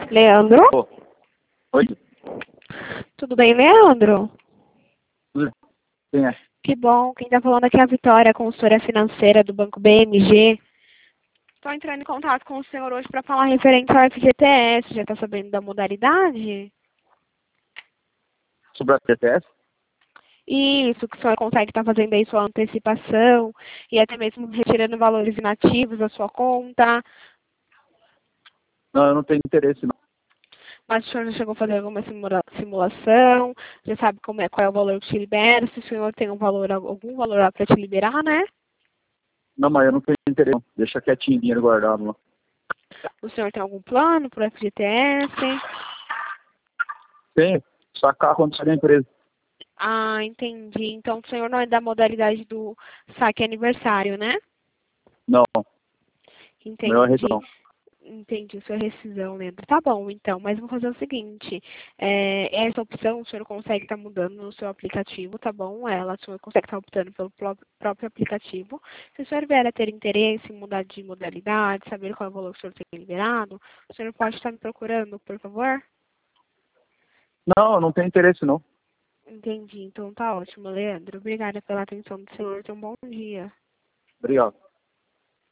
Leandro? Ô, oi? Tudo bem, Leandro? Quem é? Que bom. Quem está falando aqui é a Vitória, consultora financeira do Banco BMG. Estou entrando em contato com o senhor hoje para falar referente ao FGTS. Já está sabendo da modalidade? Sobre a TTS? Isso, que o senhor consegue estar fazendo aí sua antecipação e até mesmo retirando valores inativos da sua conta. Não, eu não tenho interesse, não. Mas o senhor já chegou a fazer alguma simulação? Já sabe qual é o valor que te libera? Se o senhor tem algum valor lá para te liberar, né? Não, mas eu não tenho interesse, não. Deixa quietinho dinheiro guardado lá. O senhor tem algum plano para o FGTS? Tenho. Sacar quando sair da empresa. Ah, entendi. Então o senhor não é da modalidade do saque aniversário, né? Não. Meu é Entendi. rescisão. Entendi sua rescisão, Leandro. Tá bom, então, mas vamos fazer o seguinte. Essa opção o senhor consegue estar mudando no seu aplicativo, tá bom? O senhor consegue estar optando pelo próprio aplicativo. Se o senhor vier a ter interesse em mudar de modalidade, saber qual é o valor que o senhor tem liberado, o senhor pode estar me procurando, por favor? Não, eu não tenho interesse, não. Entendi. Então tá ótimo, Leandro. Obrigada pela atenção do senhor. Tenha um bom dia. Obrigado.